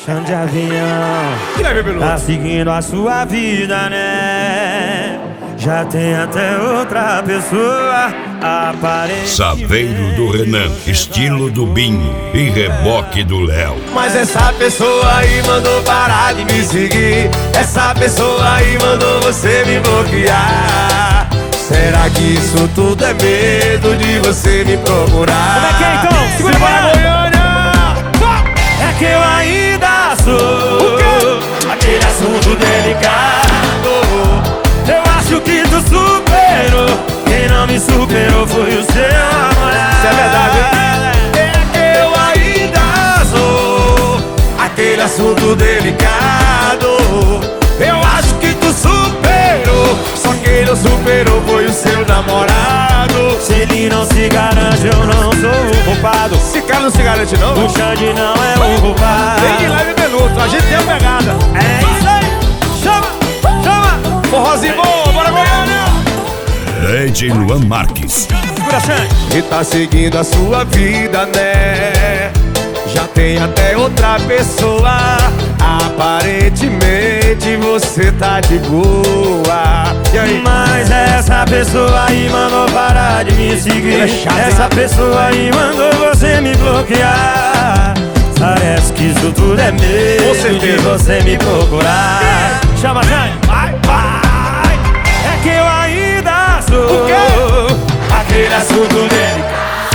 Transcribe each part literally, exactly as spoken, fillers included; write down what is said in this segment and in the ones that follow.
Chão de avião, tá seguindo a sua vida, né? Já tem até outra pessoa aparente. Saveiro do Renan, estilo do Binho e reboque do Léo. Mas essa pessoa aí mandou parar de me seguir. Essa pessoa aí mandou você me bloquear. Será que isso tudo é medo de você me procurar? Como é que é então? Segura para Goiânia! É que eu ainda sou aquele assunto delicado. Eu acho que tu superou. Quem não me superou foi o seu namorado. Isso é verdade. É que eu ainda sou aquele assunto delicado. Eu acho que tu superou. Só quem não superou foi o seu namorado. Se ele não se garante, eu não sou o culpado. Esse cara não se garante não? O Xande não é o culpado. Vem de leve minuto, a gente tem a pegada. É isso aí. Chama, chama. Forrozinho bom, bora Goiânia. D J Luan Marques. Segura, Xande. E tá seguindo a sua vida, né? Já tem até outra pessoa. Aparentemente você tá de boa. E aí? Mas essa pessoa aí mandou parar de me seguir. É chato, essa pessoa aí mandou você me bloquear. Parece que isso tudo é medo de você me procurar. Chama, Xande. Vai, vai. É que eu ainda sou o quê? aquele assunto dele.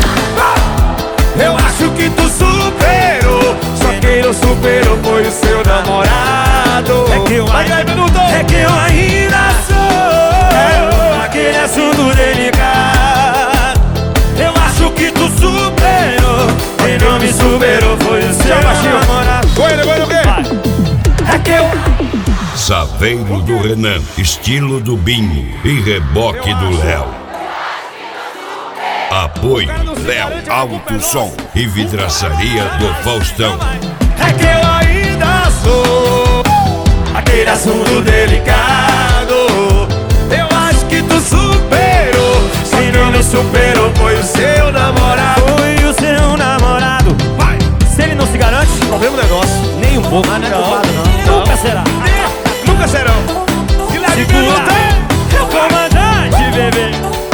Eu acho que tu superou. Só quem não superou foi o seu namorado. É que eu Vai, ainda, vai, minuto. é que eu ainda sou aquele assunto delicado. Eu acho que tu superou. Quem não me superou foi o seu namorado. Goiânia, Goiânia, o quê? É que eu... Saveiro do Renan, estilo do Binho e reboque do Léo. Apoio Léo Alto Som e Vidraçaria do Faustão. É que eu ainda sou aquele assunto delicado. Eu acho que tu superou. Quem não me superou foi o seu namorado. Foi o seu namorado. Vai. Se ele não se garante, Problema o negócio. nem um pouco. Mas não é culpado, não. Não. Nunca será. Nunca serão. Segura, é o comandante, bebê.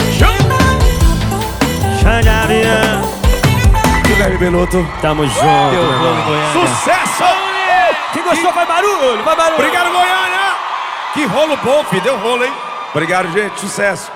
Xande Avião. Guilherme Beloto. Tamo junto, meu irmão. Sucesso! Quem gostou faz barulho, faz barulho. Obrigado, Goiânia! Que rolo bom, filho. Deu rolo, hein? Obrigado, gente. Sucesso.